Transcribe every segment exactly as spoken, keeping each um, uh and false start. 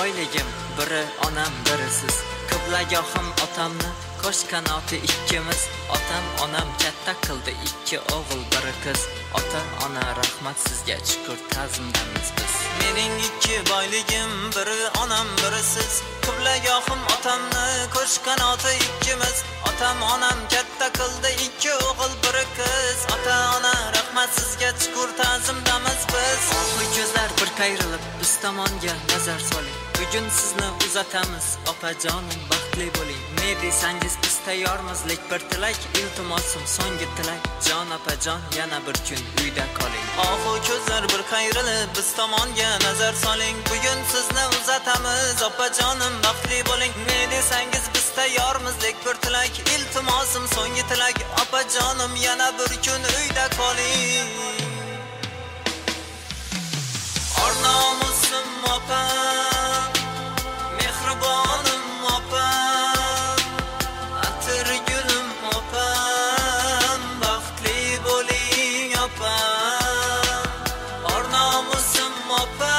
boyligim, biri onam, biri siz. Qiblagohim otamni, qo'sh qanoti ikkimiz. Otam, onam katta qildi, ikki o'g'il, biri qiz. Ota, ona rahmat sizga, shukur ta'zimdamiz biz. Mening ikki boyligim, biri onam, biri siz. Qiblagohim otamni, qo'sh qanoti ikkimiz. Otam, onam katta qildi, ikki o'g'il, biri qiz. Ota, ona rahmat sizga, shukur ta'zimdamiz biz. Oxu ko'zlar bir qayrilib, biz tomonga nazar soling. Bugun sizni uzatamiz, opajonim, baxtli bo'ling. Ne desangiz biz tayyormiz, lek bir tilak, iltimosim so'nggi tilak. Jon opajon, yana bir kun uyda qoling. Oxu ko'zlar bir qayrilib, biz tomonga nazar soling. Bugun sizni uzatamiz, opajonim, baxtli bo'ling. Ne desangiz biz tayyormiz, lek bir tilak, iltimosim so'nggi tilak. Opajonim, yana bir kun uyda qoling. Ornomusim opa, mehribonim opa, atirgulim opa, baxtli bo'ling opa. Ornomusim opa,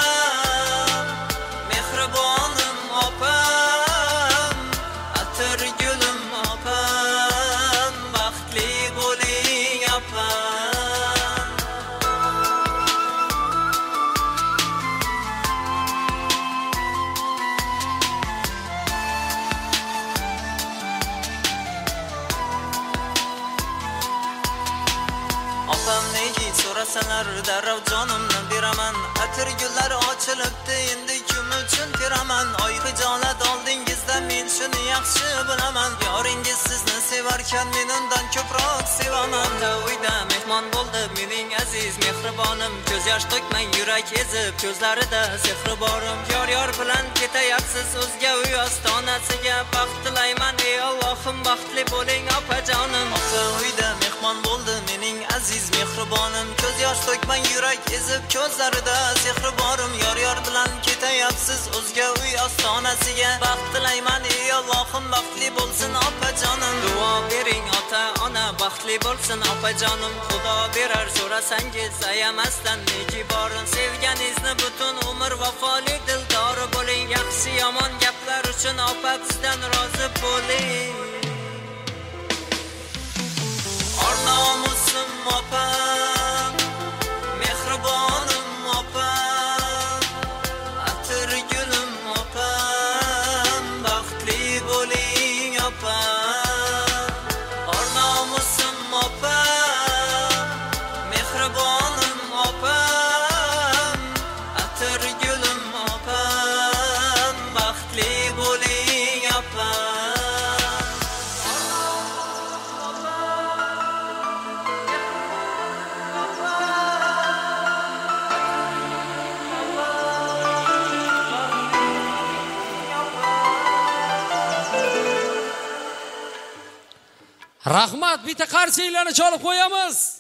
mehribonim opa, atirgulim opa, baxtli bo'ling opa. Opam negi so'rasalar darrov jonimni beraman. Atir gullari ochilibdi, endi kim uchun teraman. Oy hijolat oldingizda men shuni yaxshi bilaman. Yoringiz sizni sevarkan, men undan ko'proq sevaman. Uyda mehmon bo'ldi mening aziz mehribonim. Ko'z yosh to'kmang, yurak ezib, ko'zlarida sehri borim. Yor yor bilan ketayapsiz o'zga uy ostonasiga. Baxt tilayman, ey Allohim, baxtli bo'ling opajonim. Ota uyda mehmon bo'ldi mening aziz mehribonim. Ko'z yosh to'kmang, yurak ezib, ko'zlarida sehri borim. Yor yor bilan ketayapsiz o'zga uy ostonasiga. Baxt tilayman, ey Allohim, baxtli bo'lsin opajonim. Duo bering ota ona, baxtli bo'lsin opajonim. Xudo berar so'rasangiz ayamasdan neki borin. Sevganingizni butun umr vafoli dildori bo'ling. Yaxshi yomon gaplar uchun opa bizdan rozi bo'ling. Ornomusim opa, mehribonim opa, atirgulim opa, baxtli bo'ling opa. Ornomusim opa, mehribonim opa, atirgulim opa, baxtli bo'ling opa. Rahmat, bitta qarsiylarni chalib qo'yamiz.